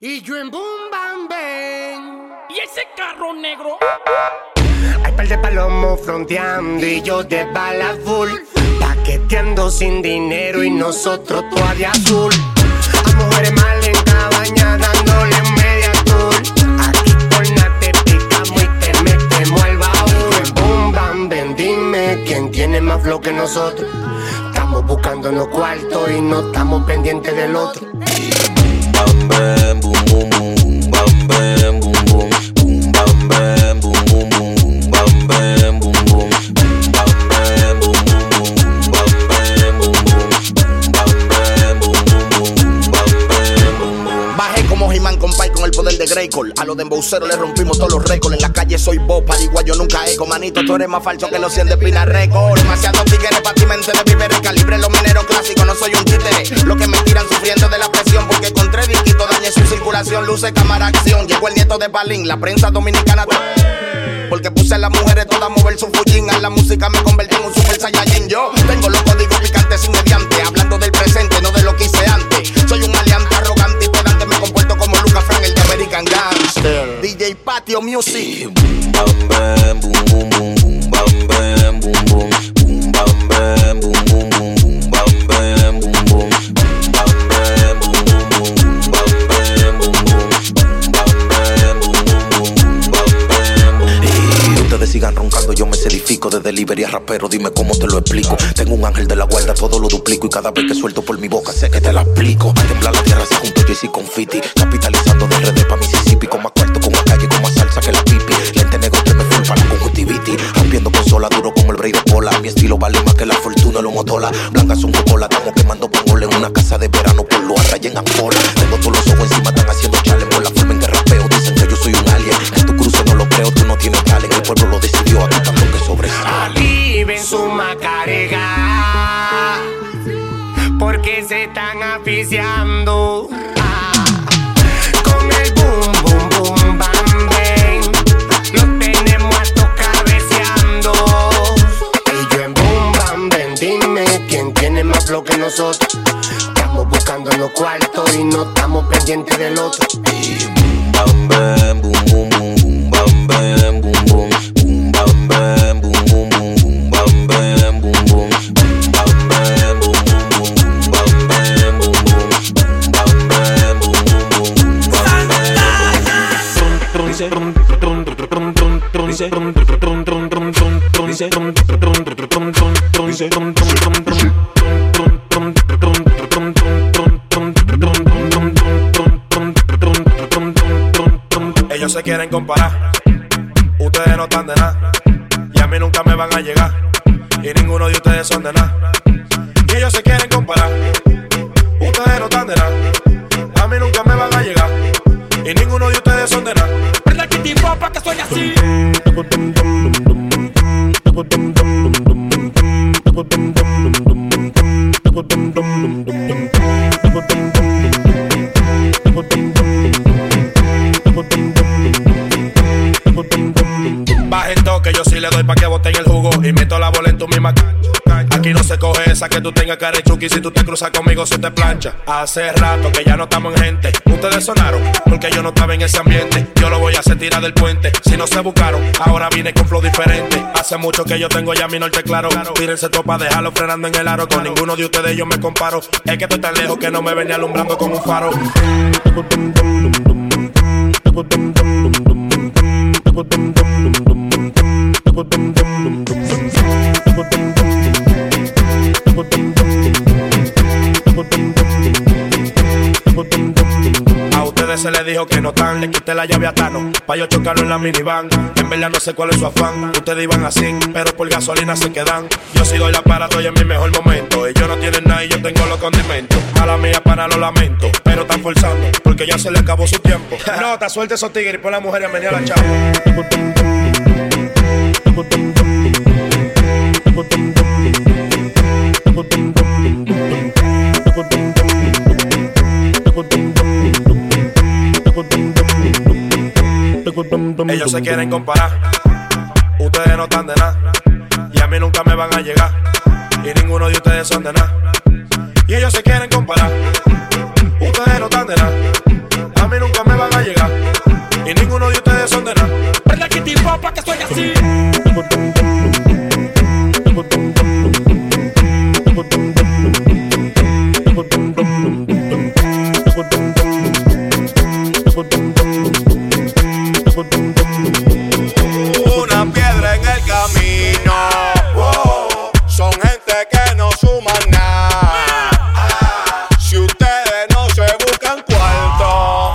Y yo en Boom Bam Bang. ¿Y ese carro negro? Hay par de palomos fronteando y yo de bala full, paqueteando sin dinero y nosotros todavía azul. A mujeres mal en cabaña dándole media tour. Aquí por nada te picamos y te metemos al baúl. En Boom Bam Bang, dime quién tiene más flow que nosotros. Estamos buscando los cuartos y no estamos pendientes del otro. Bam bam boom boom boom bam bam boom boom boom bam bam boom boom boom bam bam boom boom bam bam boom boom bam bam boom boom bam bam boom boom bam bam. Bajé como He-Man con Pai con el poder de Grayskull. A los de embauceros le rompimos todos los récords. En la calle soy Bob, pariguayo nunca eco. Manito, tú eres más falso que los 100 de Pina Record. Demasiados tigres pa' ti mente de vivir el calibre. Los mineros clásicos, no soy un títere. Los que me tiran sufriendo de la presión porque con tres disquitos dañé su circulación. Luce, cámara, acción. Llegó el nieto de Balín, la prensa dominicana. Porque puse a las mujeres todas a mover su fullín. A la música me convertí en un super saiyajin. Yo tengo los códigos picantes sin mediante. Hablando del presente, no de lo que hice antes. Soy un maleante, arrogante y pedante. Me comporto como Lucas Frank, el de American Gangster. DJ Patio Music. Bam bam boom boom boom boom bam bam boom boom boom bam bam boom boom boom bam bam boom boom bam bam boom boom boom bam bam boom boom bam bam boom boom bam bam. Y ustedes sigan roncando, yo me certifico de delivery a rapero, dime cómo te lo explico. Tengo un ángel de la guarda, todo lo duplico y cada vez que suelto por mi boca sé que te la aplico. A temblar la tierra se junto yo y confiti, capitalizando de redes pa' Mississippi, con más cuarto, con más calle, con más salsa que la pipi. Lente negro que me full para la conjuntivitis, rompiendo consola duro como el break de cola. Mi estilo vale más que la fortuna, lo motola. Blancas son cola, estamos quemando pongoles en una casa de verano por lo array en Angola. Tengo todos los ojos encima, están haciendo challenge por la forma en que rapeo. Dicen que yo soy un alien, que tu cruce no lo creo, tú no tienes talent. El pueblo lo decidió, aquí tanto que sobresale. Viven su macarega porque se están aficiando. Con el boom boom boom bam bang los tenemos a tocar cabeceando. Y yo en Boom Bam Bang, dime quién tiene más flow que nosotros. Estamos buscando los cuartos y no estamos pendientes del otro. Bam bam boom boom boom bam bam boom boom boom bam bam boom boom boom bam bam boom boom bam bam boom boom bam bam boom boom bam bam boom boom bam bam. Dice ellos se quieren comparar, ustedes no están de nada, y a mí nunca me van a llegar, y ninguno de ustedes son de nada. Y ellos se quieren comparar, ustedes no están de nada, a mí nunca me van a llegar, y ninguno de ustedes son de nada. ¿Verdad que te pa' que soy así? Baja el toque, yo sí le doy pa' que boten el jugo y meto la bola en tu misma Aquí no se coge esa que tú tengas carechuki. Si tú te cruzas conmigo se te plancha. Hace rato que ya no estamos en gente. Ustedes sonaron porque yo no estaba en ese ambiente. Yo lo voy a hacer tirar del puente. Si no se buscaron, ahora vine con flow diferente. Hace mucho que yo tengo ya mi norte claro. Tírense todo pa' dejarlo frenando en el aro. Con ninguno de ustedes yo me comparo. Es que estoy tan lejos que no me venía alumbrando con un faro. A ustedes se les dijo que no están, le quité la llave a Tano pa' yo chocarlo en la minivan. En verdad no sé cuál es su afán. Ustedes iban a 100, pero por gasolina se quedan. Yo sí doy la para, estoy en mi mejor momento. Ellos no tienen nada y yo tengo los condimentos. Mala mía, para lo lamento, pero están forzando porque ya se le acabó su tiempo. No, te suelta esos tigres y pon la mujer a venir a la chava. Ellos se quieren comparar, ustedes no están de nada, y a mí nunca me van a llegar, y ninguno de ustedes son de nada. Y ellos se quieren comparar, ustedes no están de nada, a mí nunca me van a llegar. Y ninguno de ustedes son de nada. ¿Verdad que te popa que soy así? Una piedra en el camino. Wow. Son gente que no suman nada. Si ustedes no se buscan cuarto,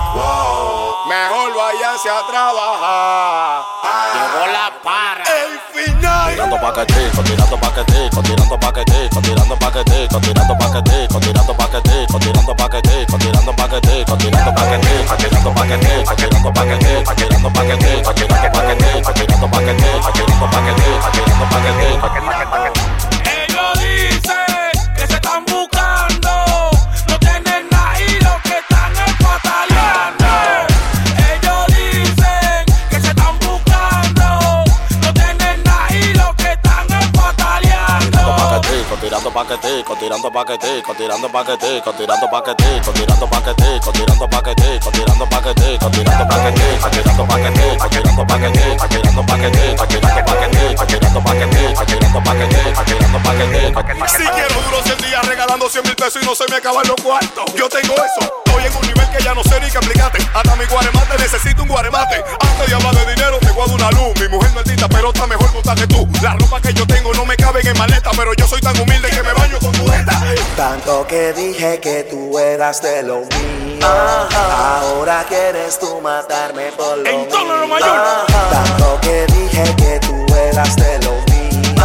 wow, mejor váyanse a trabajar. Llegó la para. El final. Tirando paquetico, tirando paquetico, tirando paquetico, tirando paquetico, tirando paquetico, tirando paquetico, tirando paquetico, tirando paquetico, tirando paquetico, tirando paquetico, tirando paquetico, tirando paquetico, tirando paquetico, tirando paquetico, tirando paquetico, tirando paquetico. Ellos dicen que se están buscando, no tienen nada y lo que están es pataleando. Ellos dicen que se están buscando, no tienen nada y lo que están es pataleando. Tirando paquetico, tirando paquetico, tirando paquetico, tirando paquetico, tirando paquetico, tirando paquetico, tirando paquetico, tirando paquetico, tirando paquetico, tirando paquetico, tirando paquetico, tirando paquetico, tirando paquetico, tirando paquetico, tirando paquetico. Si quiero duro 100 días regalando 100,000 pesos y no se me acaban los cuartos. Yo tengo eso, estoy en un nivel que ya no sé ni qué explicarte. Hasta mi guaremate necesito un guaremate. Antes de hablar de dinero te guardo una luz. Mi mujer no es tita, pero está mejor montada que tú. La ropa que yo tengo no me caben en maleta, pero yo soy tan humilde que me baño con tu jeta. Tanto que dije que tú eras de lo mío. Ahora quieres tú matarme por lo mío. En tono lo mayor. Tanto que dije que tú eras de lo mío.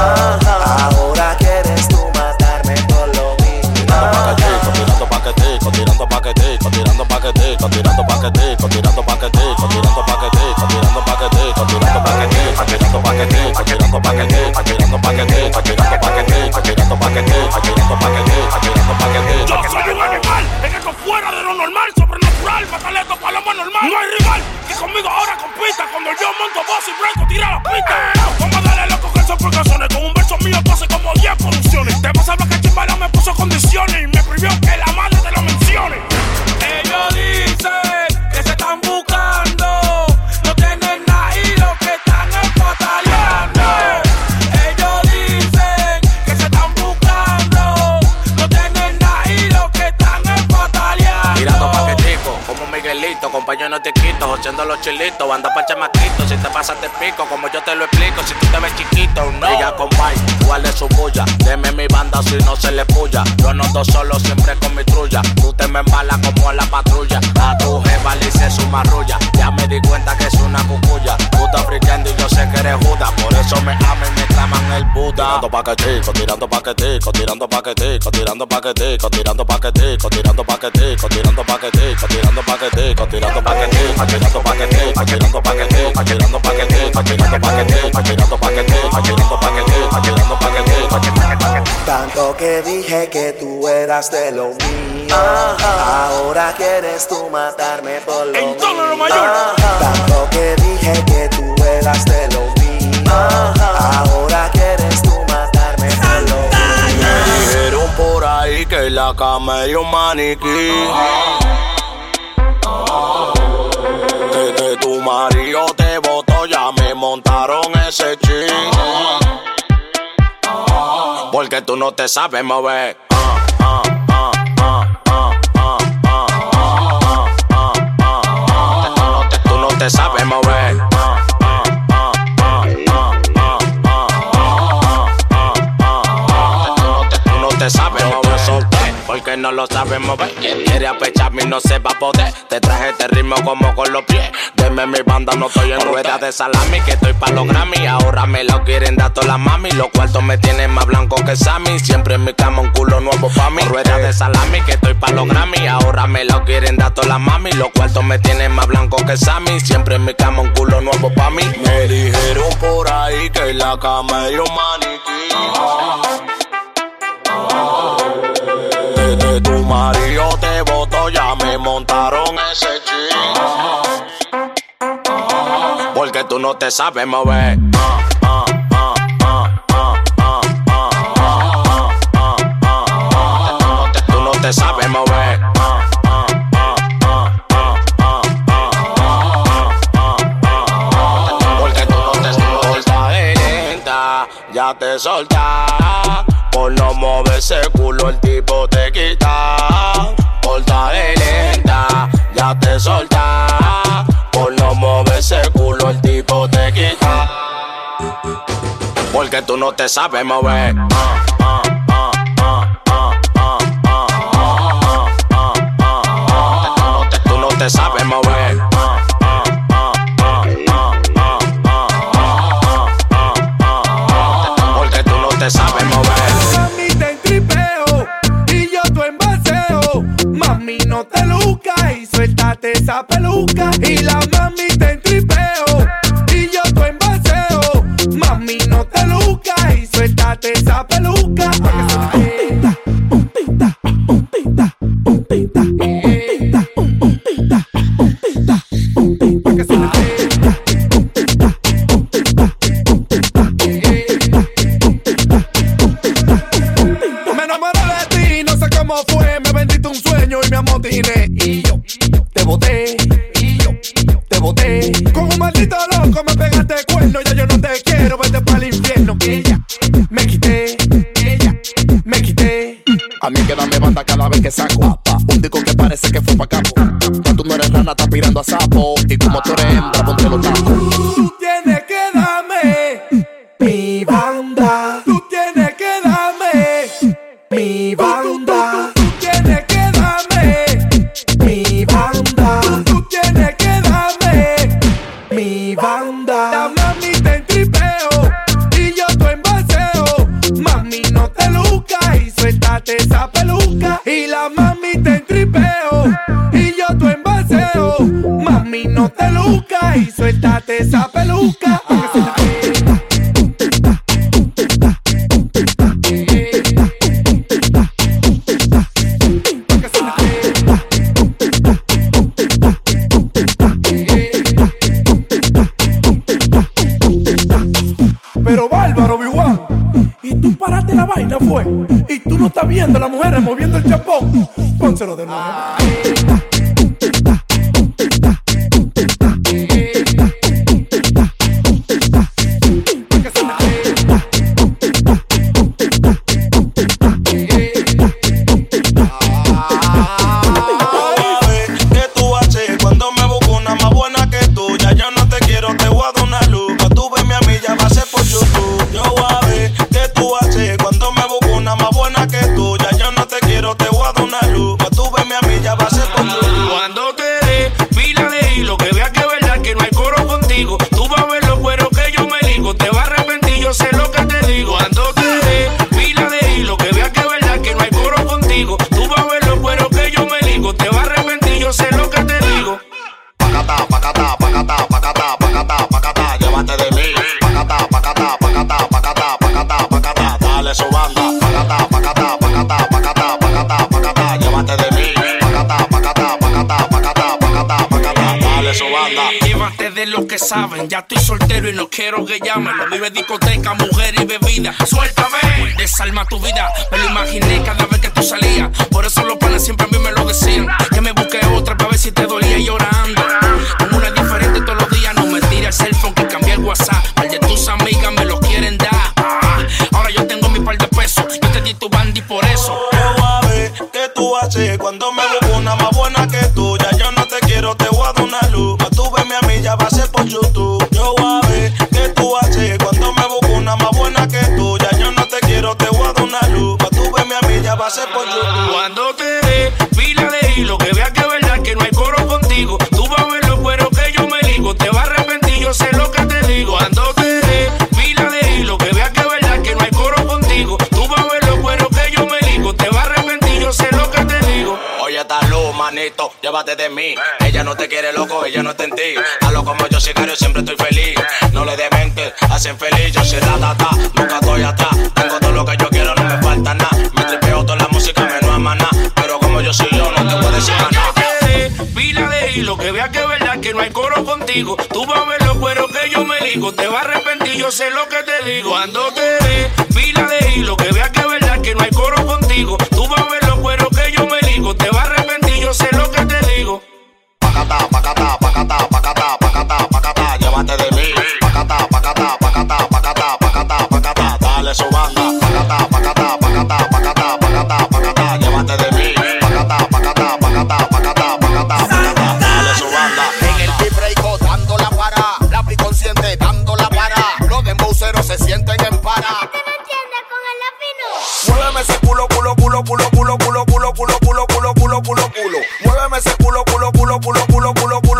Ahora quieres tú matarme por lo mío. Tirando paquetico, tirando paquetico, tirando paquetico, tirando paquetico, tirando paquetico, tirando paquetico, tirando paquetico, tirando paquetico, tirando paquetico, tirando paquetico, tirando paquetico, tirando paquetico, tirando paquetico, tirando paquetico, tirando paquetico. Yo soy un animal, en esto fuera de lo normal, sobrenatural, mataleto para lo más normal. No hay rival que conmigo ahora compita. Cuando yo monto voz y blanco, tira la pista. Vamos a darle loco que son por canciones. Con un verso mío pase como 10 producciones. Te vas a ver que Chimbala me puso condiciones y me prohibió que la madre te lo mencione. Ellos dicen que se están buscando, no tienen nada y lo que están es pataleando. Ellos dicen que se están buscando, no tienen nada y lo que están es pataleando. Tirando paquetico, como Miguelito, compañero no te quito, joseando los chilitos, anda pa' chamaquito, si te pasas te pico, como yo te lo explico, si tú te ves chiquito, no. Diga con Mike, igual es su bulla, deme mi banda si no se le puya, yo no ando solo siempre con mi trulla, tú te me embalas como en la patrulla, a tu jefa le hice su marrulla, ya me di cuenta que es una cucuya, tú estás friqueando y yo sé que eres juda, por eso me aman y me claman el Buda. Tirando paquetico, tirando paquetico, tirando paquetico, tirando paquetico, tirando paquetico, tirando paquetico, tirando paquetico, tirando paquetico, tirando paquetico, tirando paquetico, tirando paquetico, tirando paquetico, tirando paquetico, tirando paquetico, tirando paquetico, tirando paquetico. Tanto que dije que tú eras de lo mío. Ahora quieres tú matarme por lo En tono lo mío. mayor. Tanto que dije que tú eras de lo mío. Ahora quieres tú matarme por lo mío. Me dijeron por ahí que en la cama hay un maniquí. Que tu marido te botó, ya me montaron ese chin. Porque tú no te sabes mover. Tú no te sabes mover. Tú no te sabes mover. Porque no lo sabes mover. Quien quiere apecharme no se va a poder. Te traje este ritmo como con los pies. Deme mi banda, no estoy en rueda de salami. Que estoy pa' los Grammy. Ahora me lo quieren dar todas las mami. Los cuartos me tienen más blanco que Sammy. Siempre en mi cama un culo nuevo pa' mí. Rueda de salami, que estoy pa' los Grammy. Ahora me lo quieren dar todas las mami. Los cuartos me tienen más blanco que Sammy. Siempre en mi cama un culo nuevo pa' mí. Me dijeron por ahí que en la cama hay un maniquí. Que tu marido te botó, ya me montaron ese chin. Porque tú no te sabes mover. Tú no te sabes mover. ya te solta. Por no mover ese culo el tipo te quita. Por darle lenta, ya te solta. Por no mover ese culo el tipo te quita. Porque tú no te sabes mover. Tú no te sabes mover. Porque tú no te sabes mover. Mami, te entripeo y yo tu envaseo. Mami, no te lucas y suéltate esa peluca. Y la mami te entripeo y yo tu envaseo. Mami, no te lucas y suéltate esa peluca. Y yo te boté, con un maldito loco me pegaste cuerno. Ya yo no te quiero, vete pa'l infierno. Que ella me quité. A mí que dame banda cada vez que saco un disco que parece que fue pa' capo. Ya tú no eres rana, estás pirando a sapo. Y como tú eres hembra, ponte los tacos. Tú tienes que darme mi banda. Tú tienes que darme mi banda. Tú tienes que darme mi banda. Tú tienes que darme mi banda. La mami te entripeo y yo tu envaseo. Mami, no te lucas y suéltate esa peluca. Y la mami te entripeo y yo tu envaseo. Mami, no te lucas y suéltate esa peluca. Pero bárbaro, Biwan, y tú paraste la vaina fue. Y tú no estás viendo a las mujeres moviendo el chapón. Pónselo de nuevo. ¿Qué tú haces cuando me busco una más buena que tú? Ya yo no te quiero, te voy a dar una luz. Pa' tú verme a mí ya va a ser por YouTube. Yo voy a ver qué tú haces cuando me busco una más buena que tú. Ya yo no te quiero, te voy a dar una luz. Pa' tú verme a mí ya va a ser por YouTube. Cuando te dé pila de hilo, que veas que es verdad que no hay coro contigo. Tú vas a ver los cueros que yo me ligo. Te vas a arrepentir, yo sé lo que te digo. Cuando te dé pila de hilo, que veas que es verdad que no hay coro contigo. Tú vas a ver los cueros que yo me ligo. Te vas a arrepentir, yo sé lo que te digo. Pacata, pacata, pacata, pacata, pacata, pacata, llévate de mí. Pacata, pacata, pacata, pacata, pacata, pacata, dale su banda. Pacata, pacata, pacata, pacata, pacata, pacata, llévate de mí. Pacata, pacata, pacata, pacata, pacata, pacata, dale su banda. Llévate de los que saben, ya estoy soltero y no quiero que llamen. Lo vive discoteca, mujer y bebida. Suéltame, desarma tu vida. Me lo imaginé cada vez que tú salías. Por eso los panes siempre a mí me lo decían. Que me busqué otra para ver si te dolía llorando. Con una diferente todos los días. No me tires el phone que cambié el WhatsApp. Al de tus amigas me lo quieren dar. Ahora yo tengo mi par de pesos. Yo te di tu band y por eso. Yo voy a ver qué tú haces cuando me busco una más buena que tú. Ya yo no te quiero, te voy a dar una luz. Pa' tú verme a mí ya va a ser por YouTube. Yo voy a ver qué tú haces cuando me busco una más buena que tú. Ya yo no te quiero, te voy a dar una luz. Pa' tú verme a mí ya va a ser por YouTube. Cuando te dé pila de hilo, que veas que es verdad que no hay coro contigo. Tú vas a ver los cueros que yo me ligo. Te vas a arrepentir, yo sé lo que te digo. Cuando te dé pila de hilo, que veas que es verdad que no hay coro contigo. Tú vas a ver los cueros que yo me ligo. Te vas a arrepentir, yo sé lo que te digo. Oye, esta luz, manito, llévate de mí. Ella no te quiere loco, ella no está en ti. Hazlo como yo, sicario, siempre estoy feliz. No le dementes, hacen feliz. Yo soy ratata, nunca estoy atrás. Tengo todo lo que yo quiero, no me falta nada. Me tripeo toda la música, me no ama nada. Pero como yo soy yo, no te puedo decir nada. Pila de hilo, que veas que es verdad que no hay coro contigo. Tú vas a ver los cueros que yo me ligo. Te vas a arrepentir, yo sé lo que te digo. Cuando te dé pila de hilo, que veas que es verdad que no hay coro contigo. Tú vas a ver los cueros que yo me ligo. Te vas a arrepentir, yo sé lo que te digo. Pacata, pacata, pacata, pacata, pacata, pacata, llévate de mí. Pacata, pacata, pacata, pacata, pacata, pacata, dale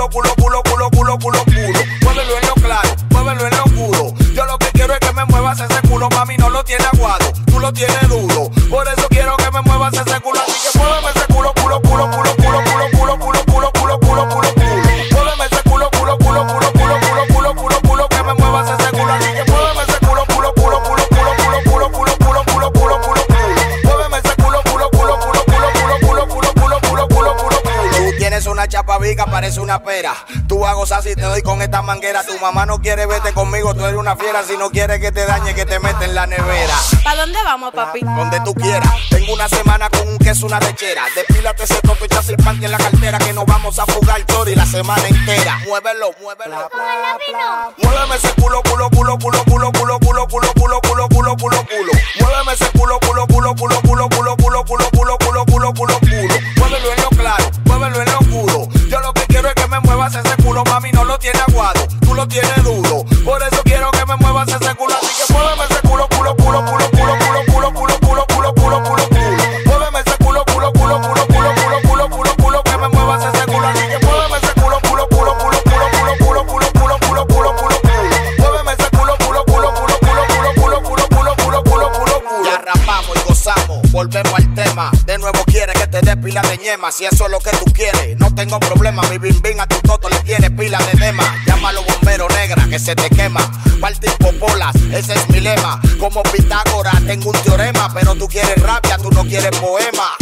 culo, culo, culo, culo, culo, culo, culo. Muévelo en lo claro, muévelo en lo oscuro. Yo lo que quiero es que me muevas ese culo, mami, no lo tiene aguado, tú lo tienes duro. Por eso quiero que me muevas ese culo, así que muéveme ese culo, culo, culo, culo, culo, culo, culo, culo, culo, culo, culo, culo, culo. Muéveme ese culo, culo, culo, culo, culo, culo, culo, culo, culo, que me muevas ese culo, así que muéveme ese culo, culo, culo, culo, culo, culo, culo, culo, culo, culo, culo, culo, culo. Muéveme ese culo, culo, culo, culo, culo, culo, culo, culo, culo, culo, culo, culo. Tú tienes una chapa viga, parece una pera. Tú vas a gozar si te doy con esta manguera. Tu mamá no quiere verte conmigo, tú eres una fiera. Si no quiere que te dañe, que te mete en la nevera. ¿Pa' dónde vamos, papi? Donde tú quieras. Tengo una semana con un queso, una lechera. Despílate ese toto y chasis panty en la cartera, que nos vamos a fugar chori la semana entera. Muévelo, muévelo. Muéveme ese culo, culo, culo, culo, culo, culo, culo, culo, culo, culo, culo, culo, culo. Muéveme ese culo, culo, culo, culo, culo, culo, culo, culo, culo, culo, culo, culo, culo. Muévelo en lo claro, muévelo en lo oscuro. Yo lo que quiero es que me muevas ese culo, mami, no lo tiene aguado, tú lo tienes duro. Por eso quiero que me muevas ese culo, así que muéveme ese culo, culo, culo, culo, culo, culo, culo, culo, culo, culo, culo, culo, culo. Muéveme ese culo, culo, culo, culo, culo, culo, culo, culo, culo, que me muevas ese culo, así que muéveme ese culo, culo, culo, culo, culo, culo, culo, culo, culo, culo, culo, culo, culo. Muéveme ese culo, culo, culo, culo, culo, culo, culo, culo, culo, culo, culo, culo, culo. Ya rapamos y gozamos, volvemos al tema. De nuevo quieres que te dé pila de ñema. Si eso es lo que tú quieres, no tengo problema. Mi bim bim a tu toto le tiene pila de dema. Llámalo bombero negra que se te quema. Partir popolas, ese es mi lema. Como Pitágoras tengo un teorema. Pero tú quieres rabia, tú no quieres poema.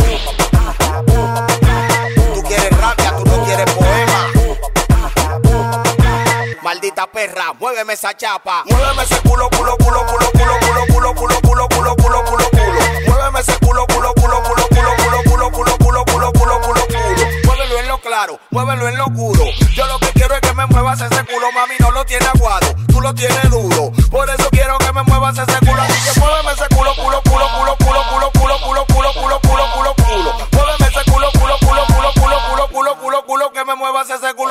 Tú quieres rabia, tú no quieres poema. Maldita perra, muéveme esa chapa. Muéveme ese culo, culo, culo, culo, culo, culo, culo, culo, culo, culo, culo, culo, culo. Muéveme ese culo, culo, culo, culo, culo, culo, culo, culo, culo, culo, culo, culo, culo. Muévelo en lo claro, muévelo en lo oscuro. Yo lo que quiero es que me muevas ese culo, mami, no lo tiene aguado, tú lo tienes duro. Por eso quiero que me muevas ese culo, así que muéveme ese culo, culo, culo, culo, culo, culo, culo, culo, culo, culo, culo, culo, culo. Muéveme ese culo, culo, culo, culo, culo, culo, culo, culo, culo, que me muevas ese culo.